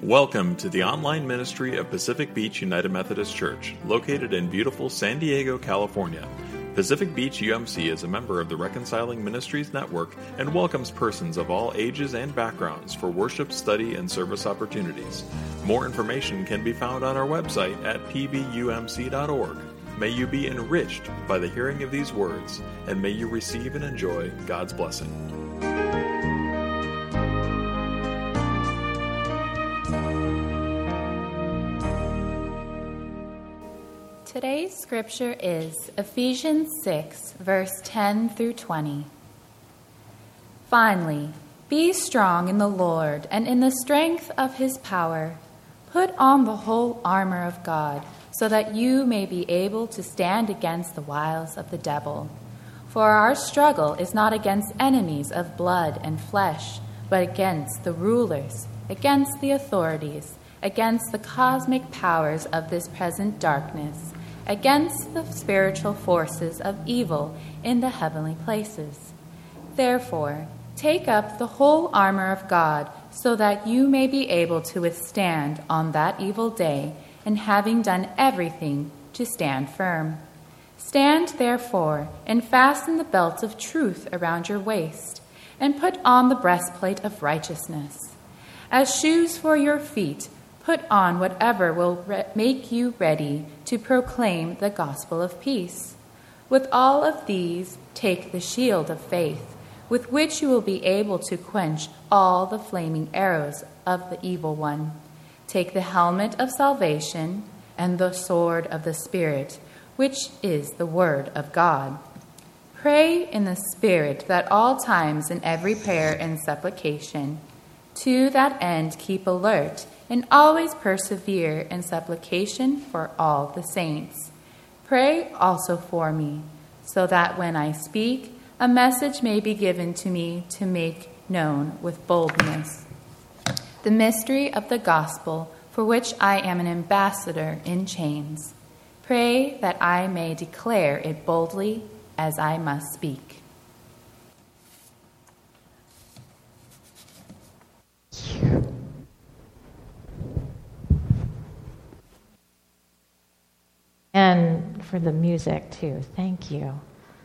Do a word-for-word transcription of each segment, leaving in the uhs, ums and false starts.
Welcome to the online ministry of Pacific Beach United Methodist Church, located in beautiful San Diego, California. Pacific Beach U M C is a member of the Reconciling Ministries Network and welcomes persons of all ages and backgrounds for worship, study, and service opportunities. More information can be found on our website at p b u m c dot org. May you be enriched by the hearing of these words, and may you receive and enjoy God's blessing. Today's scripture is Ephesians six, verse ten through twenty. Finally, be strong in the Lord and in the strength of his power. Put on the whole armor of God, so that you may be able to stand against the wiles of the devil. For our struggle is not against enemies of blood and flesh, but against the rulers, against the authorities, against the cosmic powers of this present darkness, against the spiritual forces of evil in the heavenly places. Therefore, take up the whole armor of God, so that you may be able to withstand on that evil day, and having done everything, to stand firm. Stand therefore, and fasten the belt of truth around your waist, and put on the breastplate of righteousness. As shoes for your feet, put on whatever will re- make you ready to proclaim the gospel of peace. With all of these, take the shield of faith, with which you will be able to quench all the flaming arrows of the evil one. Take the helmet of salvation and the sword of the Spirit, which is the word of God. Pray in the Spirit at all times in every prayer and supplication. To that end, keep alert and always persevere in supplication for all the saints. Pray also for me, so that when I speak, a message may be given to me to make known with boldness the mystery of the gospel, for which I am an ambassador in chains. Pray that I may declare it boldly as I must speak. And for the music, too. Thank you.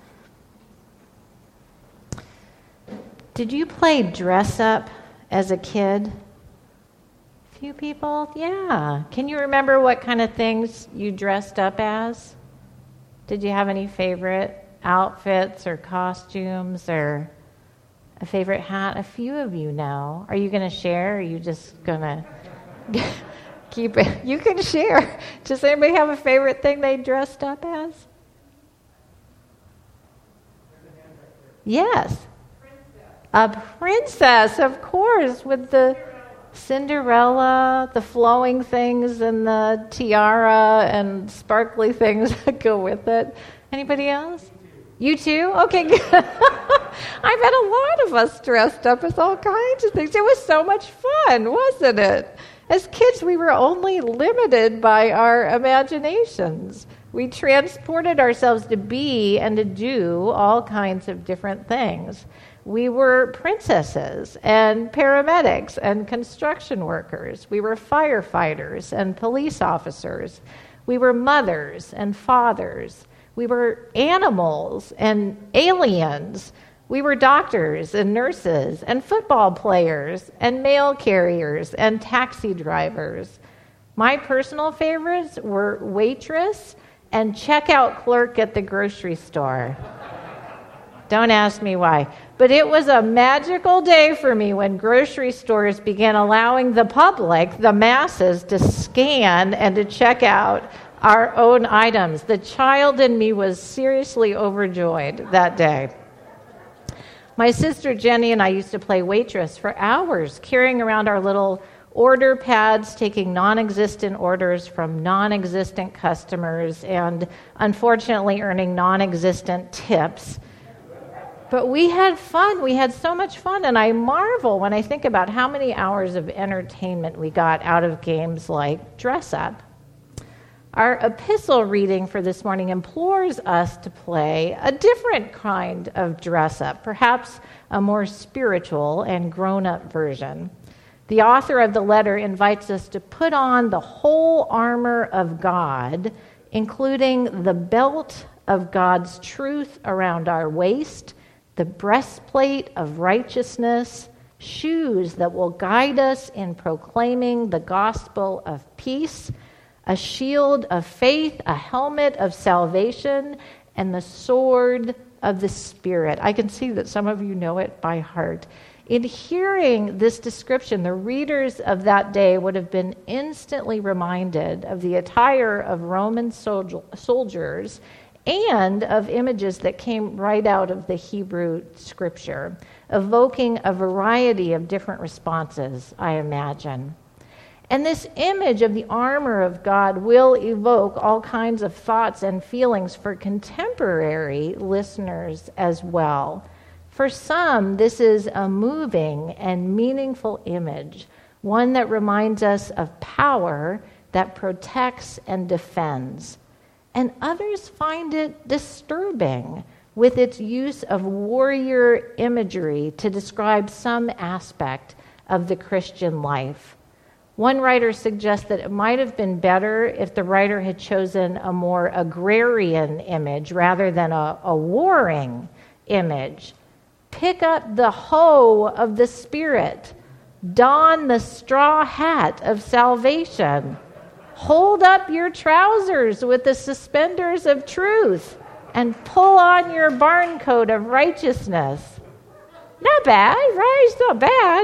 Did you play dress up as a kid? A few people? Yeah. Can you remember what kind of things you dressed up as? Did you have any favorite outfits or costumes or a favorite hat? A few of you know. Are you going to share? Or are you just going to... Keep it. You can share. Does anybody have a favorite thing they dressed up as? Yes. A princess, of course, with the Cinderella, the flowing things and the tiara and sparkly things that go with it. Anybody else? You too? Okay, good. I bet a lot of us dressed up as all kinds of things. It was so much fun, wasn't it? As kids, we were only limited by our imaginations. We transported ourselves to be and to do all kinds of different things. We were princesses and paramedics and construction workers. We were firefighters and police officers. We were mothers and fathers. We were animals and aliens. We were doctors and nurses and football players and mail carriers and taxi drivers. My personal favorites were waitress and checkout clerk at the grocery store. Don't ask me why. But it was a magical day for me when grocery stores began allowing the public, the masses, to scan and to check out our own items. The child in me was seriously overjoyed that day. My sister Jenny and I used to play waitress for hours, carrying around our little order pads, taking non-existent orders from non-existent customers, and unfortunately earning non-existent tips. But we had fun. We had so much fun, and I marvel when I think about how many hours of entertainment we got out of games like Dress Up. Our epistle reading for this morning implores us to play a different kind of dress up, perhaps a more spiritual and grown-up version. The author of the letter invites us to put on the whole armor of God, including the belt of God's truth around our waist, the breastplate of righteousness, shoes that will guide us in proclaiming the gospel of peace, a shield of faith, a helmet of salvation, and the sword of the Spirit. I can see that some of you know it by heart. In hearing this description, the readers of that day would have been instantly reminded of the attire of Roman sol- soldiers and of images that came right out of the Hebrew scripture, evoking a variety of different responses, I imagine. And this image of the armor of God will evoke all kinds of thoughts and feelings for contemporary listeners as well. For some, this is a moving and meaningful image, one that reminds us of power that protects and defends. And others find it disturbing with its use of warrior imagery to describe some aspect of the Christian life. One writer suggests that it might have been better if the writer had chosen a more agrarian image rather than a, a warring image. Pick up the hoe of the Spirit. Don the straw hat of salvation. Hold up your trousers with the suspenders of truth and pull on your barn coat of righteousness. Not bad, right? It's not bad.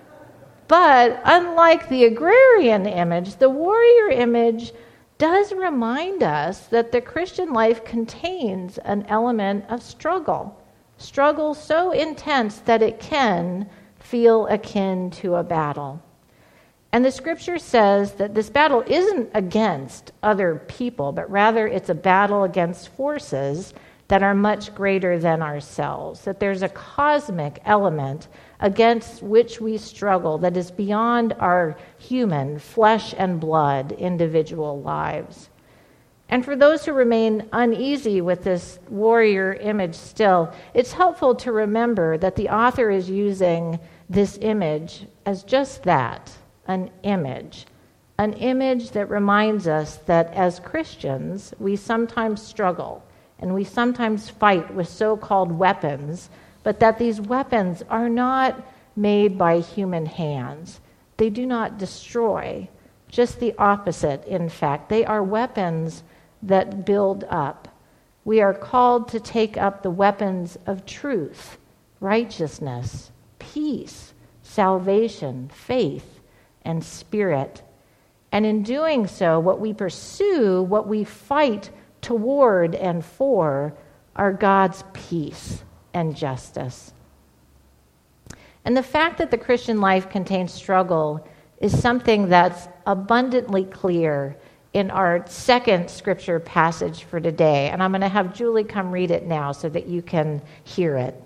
But unlike the agrarian image, the warrior image does remind us that the Christian life contains an element of struggle. Struggle so intense that it can feel akin to a battle. And the scripture says that this battle isn't against other people, but rather it's a battle against forces that are much greater than ourselves, that there's a cosmic element against which we struggle that is beyond our human, flesh and blood, individual lives. And for those who remain uneasy with this warrior image still, it's helpful to remember that the author is using this image as just that, an image. An image that reminds us that as Christians, we sometimes struggle and we sometimes fight with so-called weapons, but that these weapons are not made by human hands. They do not destroy. Just the opposite, in fact. They are weapons that build up. We are called to take up the weapons of truth, righteousness, peace, salvation, faith, and spirit. And in doing so, what we pursue, what we fight toward and for, are God's peace and justice. And the fact that the Christian life contains struggle is something that's abundantly clear in our second scripture passage for today. And I'm going to have Julie come read it now so that you can hear it.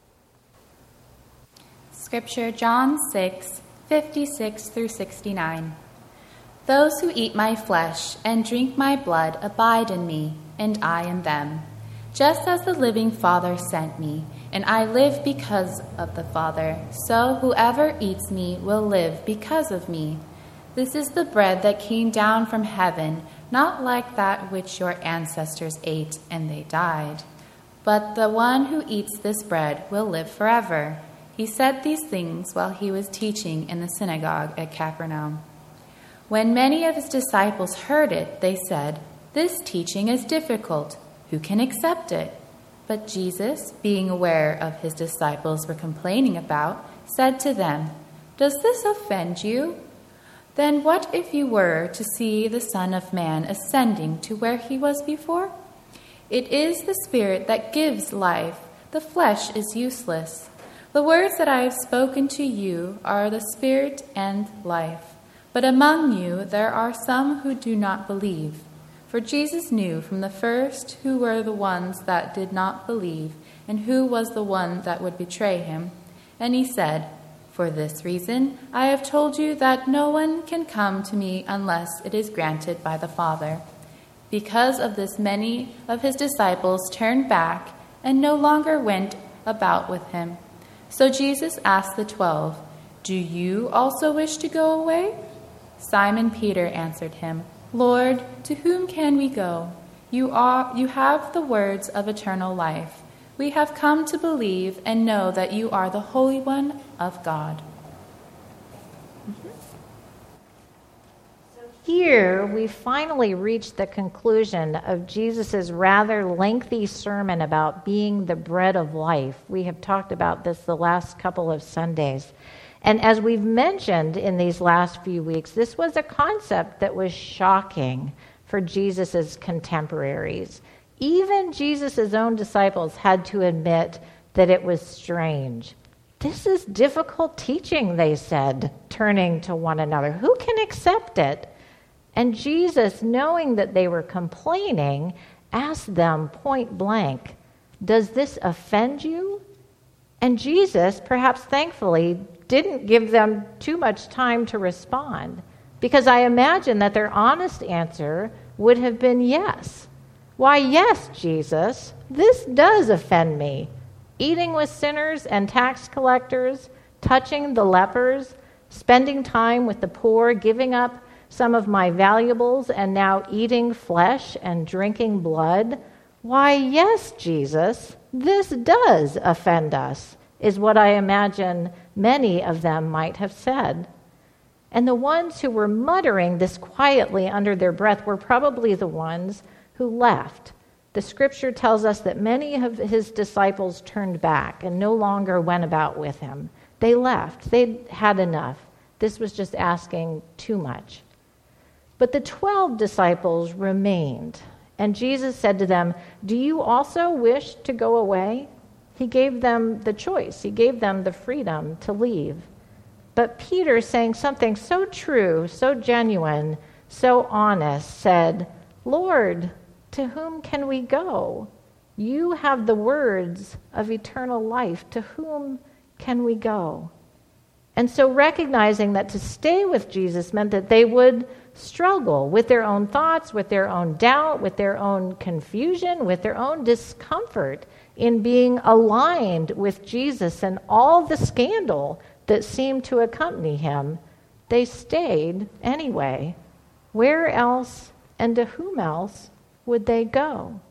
Scripture, John six, fifty-six through sixty-nine. Those who eat my flesh and drink my blood abide in me, and I in them. Just as the living Father sent me, and I live because of the Father, so whoever eats me will live because of me. This is the bread that came down from heaven, not like that which your ancestors ate and they died. But the one who eats this bread will live forever. He said these things while he was teaching in the synagogue at Capernaum. When many of his disciples heard it, they said, "This teaching is difficult. Who can accept it?" But Jesus, being aware of his disciples were complaining about, said to them, "Does this offend you? Then what if you were to see the Son of Man ascending to where he was before? It is the Spirit that gives life. The flesh is useless. The words that I have spoken to you are the Spirit and life. But among you there are some who do not believe." For Jesus knew from the first who were the ones that did not believe and who was the one that would betray him. And he said, "For this reason I have told you that no one can come to me unless it is granted by the Father." Because of this, many of his disciples turned back and no longer went about with him. So Jesus asked the twelve, "Do you also wish to go away?" Simon Peter answered him, "Lord, to whom can we go? You are, you have the words of eternal life. We have come to believe and know that you are the Holy One of God." Here, we finally reach the conclusion of Jesus' rather lengthy sermon about being the bread of life. We have talked about this the last couple of Sundays. And as we've mentioned in these last few weeks, this was a concept that was shocking for Jesus' contemporaries. Even Jesus' own disciples had to admit that it was strange. "This is difficult teaching," they said, turning to one another. "Who can accept it?" And Jesus, knowing that they were complaining, asked them point blank, "Does this offend you?" And Jesus, perhaps thankfully, didn't give them too much time to respond, because I imagine that their honest answer would have been yes. "Why, yes, Jesus, this does offend me. Eating with sinners and tax collectors, touching the lepers, spending time with the poor, giving up some of my valuables, and now eating flesh and drinking blood. Why, yes, Jesus, this does offend us," is what I imagine many of them might have said. And the ones who were muttering this quietly under their breath were probably the ones who left. The scripture tells us that many of his disciples turned back and no longer went about with him. They left. They'd had enough. This was just asking too much. But the twelve disciples remained, and Jesus said to them, "Do you also wish to go away?" He gave them the choice. He gave them the freedom to leave. But Peter, saying something so true, so genuine, so honest, said, "Lord, to whom can we go? You have the words of eternal life. To whom can we go?" And so recognizing that to stay with Jesus meant that they would struggle with their own thoughts, with their own doubt, with their own confusion, with their own discomfort in being aligned with Jesus and all the scandal that seemed to accompany him, they stayed anyway. Where else and to whom else would they go?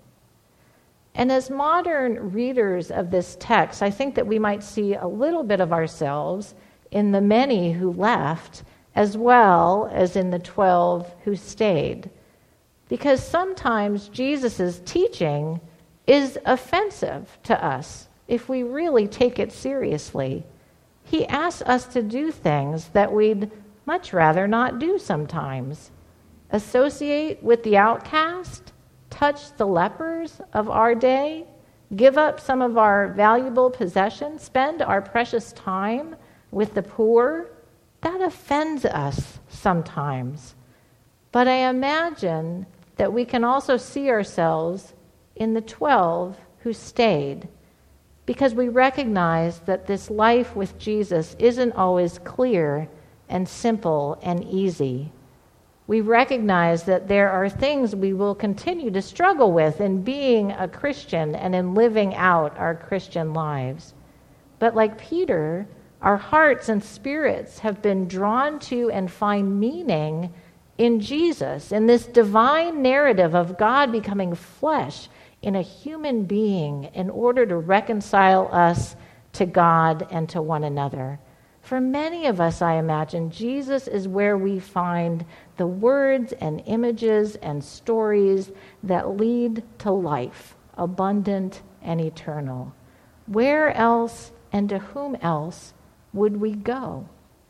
And as modern readers of this text, I think that we might see a little bit of ourselves in the many who left, as well as in the twelve who stayed. Because sometimes Jesus' teaching is offensive to us if we really take it seriously. He asks us to do things that we'd much rather not do sometimes. Associate with the outcast, touch the lepers of our day, give up some of our valuable possessions, spend our precious time with the poor. That offends us sometimes. But I imagine that we can also see ourselves in the twelve who stayed, because we recognize that this life with Jesus isn't always clear and simple and easy. We recognize that there are things we will continue to struggle with in being a Christian and in living out our Christian lives. But like Peter, our hearts and spirits have been drawn to and find meaning in Jesus, in this divine narrative of God becoming flesh in a human being in order to reconcile us to God and to one another. For many of us, I imagine, Jesus is where we find the words and images and stories that lead to life, abundant and eternal. Where else and to whom else would we go?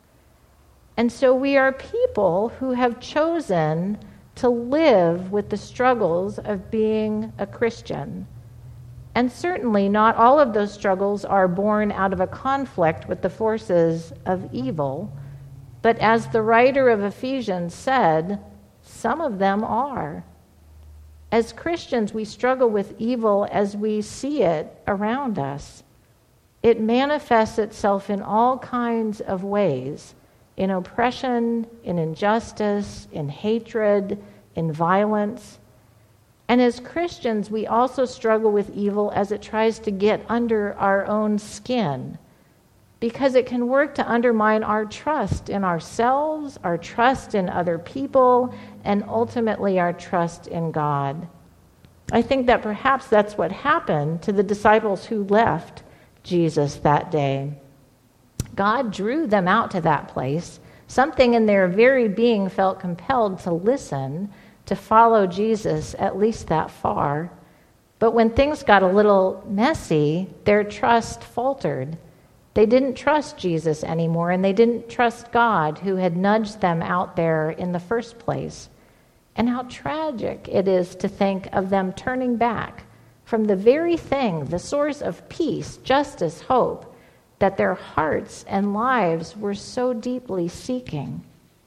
And so we are people who have chosen to live with the struggles of being a Christian. And certainly not all of those struggles are born out of a conflict with the forces of evil, but as the writer of Ephesians said, some of them are. As Christians, we struggle with evil as we see it around us. It manifests itself in all kinds of ways, in oppression, in injustice, in hatred, in violence. And as Christians, we also struggle with evil as it tries to get under our own skin. because it can work to undermine our trust in ourselves, our trust in other people, and ultimately our trust in God. I think that perhaps that's what happened to the disciples who left Jesus that day. God drew them out to that place. Something in their very being felt compelled to listen, to follow Jesus at least that far. But when things got a little messy, their trust faltered. They didn't trust Jesus anymore, and they didn't trust God, who had nudged them out there in the first place. And how tragic it is to think of them turning back from the very thing, the source of peace, justice, hope, that their hearts and lives were so deeply seeking.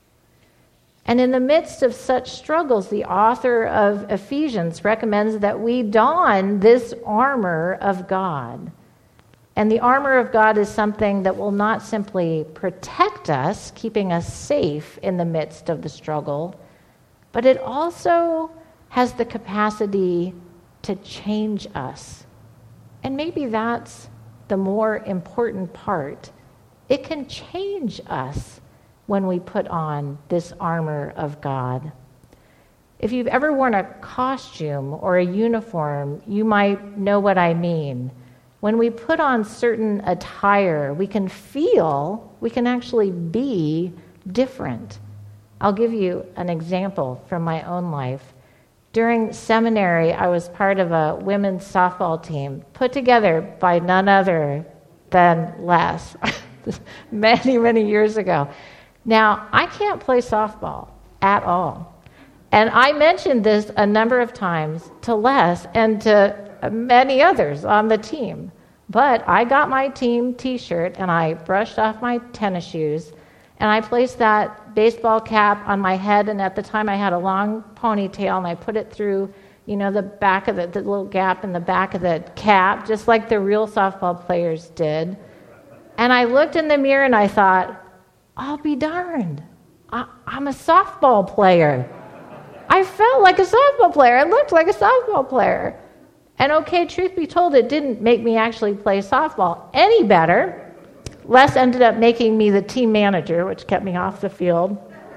And in the midst of such struggles, the author of Ephesians recommends that we don this armor of God. And the armor of God is something that will not simply protect us, keeping us safe in the midst of the struggle, but it also has the capacity to change us. And maybe that's the more important part. It can change us when we put on this armor of God. If you've ever worn a costume or a uniform, you might know what I mean. When we put on certain attire, we can feel, we can actually be different. I'll give you an example from my own life. During seminary, I was part of a women's softball team put together by none other than Les, many, many years ago. Now, I can't play softball at all. And I mentioned this a number of times to Les and to many others on the team. But I got my team t-shirt and I brushed off my tennis shoes and I placed that baseball cap on my head, and at the time I had a long ponytail, and I put it through, you know, the back of the, the little gap in the back of the cap, just like the real softball players did. And I looked in the mirror and I thought, I'll be darned. I, I'm a softball player. I felt like a softball player. I looked like a softball player. And okay, truth be told, it didn't make me actually play softball any better. Les ended up making me the team manager, which kept me off the field.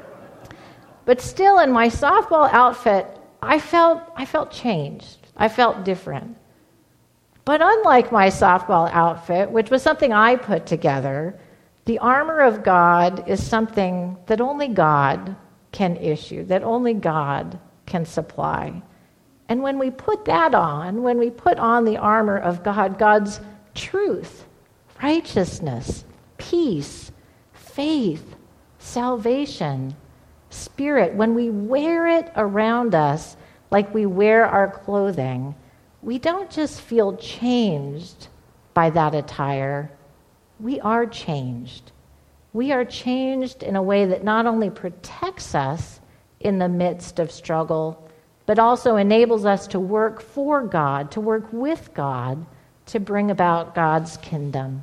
But still, in my softball outfit, I felt I felt changed. I felt different. But unlike my softball outfit, which was something I put together, the armor of God is something that only God can issue, that only God can supply. And when we put that on, when we put on the armor of God, God's truth, righteousness, peace, faith, salvation, spirit, when we wear it around us like we wear our clothing, we don't just feel changed by that attire. We are changed. We are changed in a way that not only protects us in the midst of struggle, but also enables us to work for God, to work with God, to bring about God's kingdom.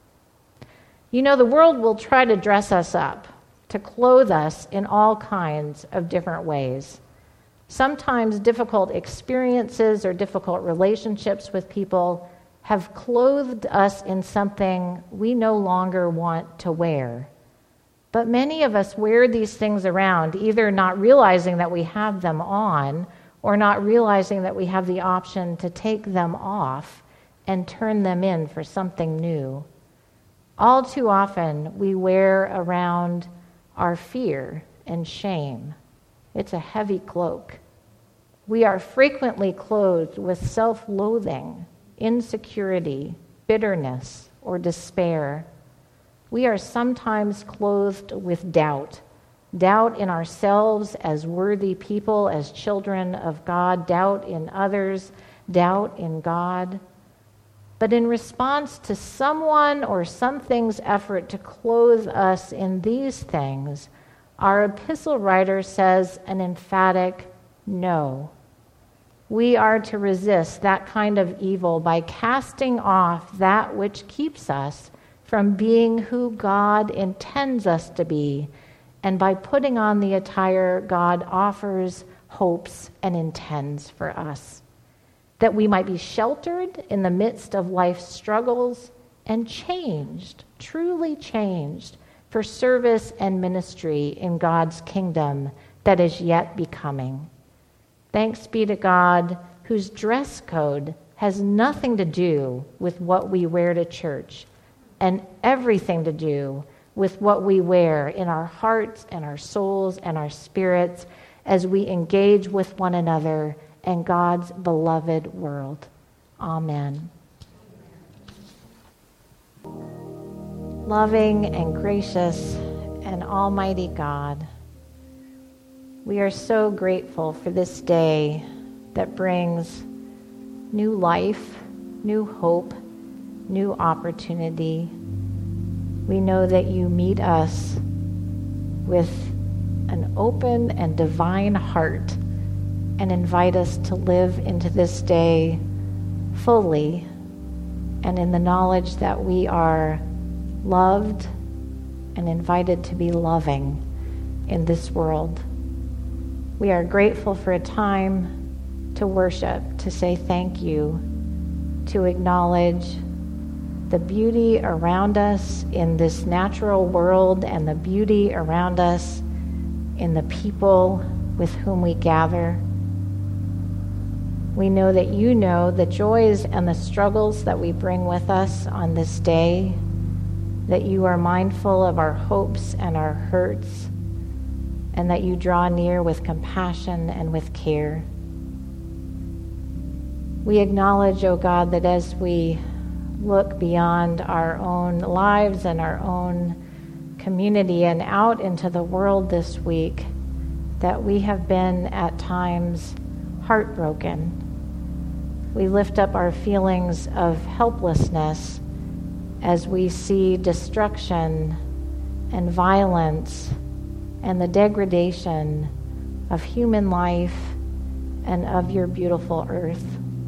You know, the world will try to dress us up, to clothe us in all kinds of different ways. Sometimes difficult experiences or difficult relationships with people have clothed us in something we no longer want to wear. But many of us wear these things around, either not realizing that we have them on or not realizing that we have the option to take them off and turn them in for something new. All too often, we wear around our fear and shame. It's a heavy cloak. We are frequently clothed with self-loathing, insecurity, bitterness, or despair. We are sometimes clothed with doubt. Doubt in ourselves as worthy people, as children of God, doubt in others, doubt in God. But in response to someone or something's effort to clothe us in these things, our epistle writer says an emphatic no. We are to resist that kind of evil by casting off that which keeps us from being who God intends us to be, and by putting on the attire God offers, hopes, and intends for us, that we might be sheltered in the midst of life's struggles and changed, truly changed, for service and ministry in God's kingdom that is yet becoming. Thanks be to God, whose dress code has nothing to do with what we wear to church and everything to do with what we wear in our hearts and our souls and our spirits as we engage with one another and God's beloved world. Amen. Loving and gracious and almighty God, we are so grateful for this day that brings new life, new hope, new opportunity. We know that you meet us with an open and divine heart and invite us to live into this day fully and in the knowledge that we are loved and invited to be loving in this world. We are grateful for a time to worship, to say thank you, to acknowledge the beauty around us in this natural world and the beauty around us in the people with whom we gather. We know that you know the joys and the struggles that we bring with us on this day, that you are mindful of our hopes and our hurts, and that you draw near with compassion and with care. We acknowledge, O God, that as we look beyond our own lives and our own community and out into the world this week, that we have been at times heartbroken. We lift up our feelings of helplessness as we see destruction and violence and the degradation of human life and of your beautiful earth.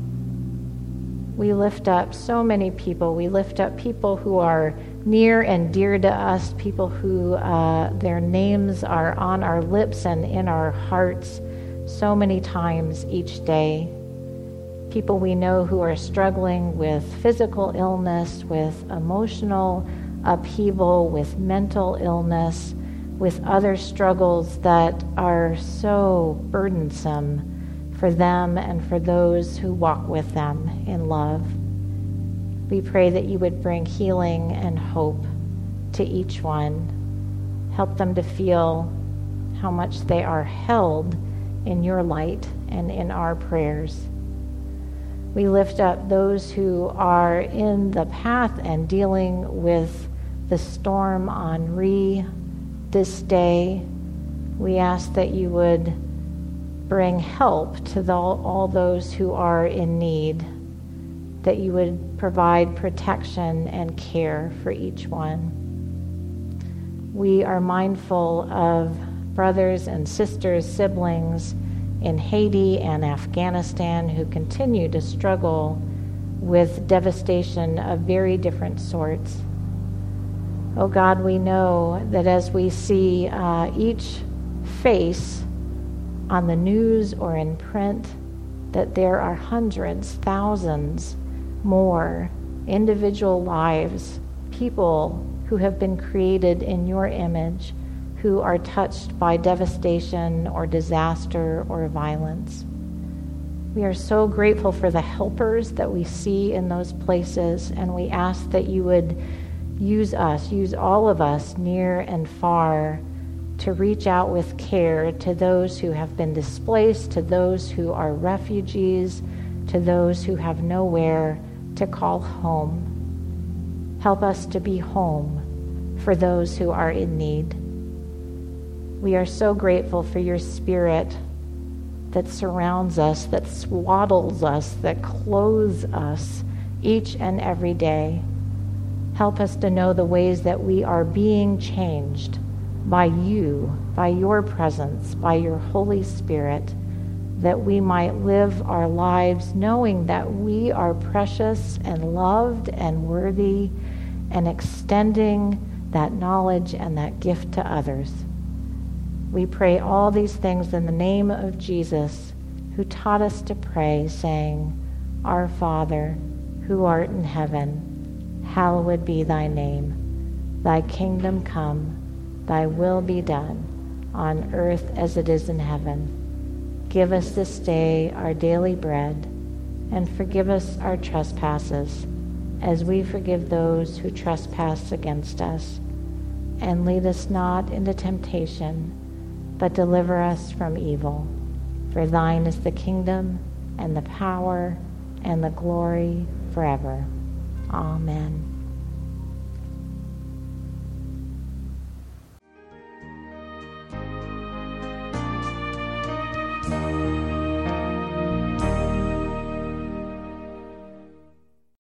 We lift up so many people. We lift up people who are near and dear to us, people who uh, their names are on our lips and in our hearts so many times each day. People we know who are struggling with physical illness, with emotional upheaval, with mental illness, with other struggles that are so burdensome for them and for those who walk with them in love. We pray that you would bring healing and hope to each one. Help them to feel how much they are held in your light and in our prayers. We lift up those who are in the path and dealing with the storm Henri this day. We ask that you would bring help to the, all those who are in need, that you would provide protection and care for each one. We are mindful of brothers and sisters, siblings in Haiti and Afghanistan who continue to struggle with devastation of very different sorts. Oh God, we know that as we see uh, each face on the news or in print, that there are hundreds, thousands more individual lives, people who have been created in your image, who are touched by devastation or disaster or violence. We are so grateful for the helpers that we see in those places, and we ask that you would use us, use all of us near and far, to reach out with care to those who have been displaced, to those who are refugees, to those who have nowhere to call home. Help us to be home for those who are in need. We are so grateful for your Spirit that surrounds us, that swaddles us, that clothes us each and every day. Help us to know the ways that we are being changed by you, by your presence, by your Holy Spirit, that we might live our lives knowing that we are precious and loved and worthy, and extending that knowledge and that gift to others. We pray all these things in the name of Jesus, who taught us to pray, saying, Our Father, who art in heaven, hallowed be thy name. Thy kingdom come, thy will be done, on earth as it is in heaven. Give us this day our daily bread, and forgive us our trespasses, as we forgive those who trespass against us. And lead us not into temptation, but deliver us from evil. For thine is the kingdom, and the power, and the glory forever. Amen.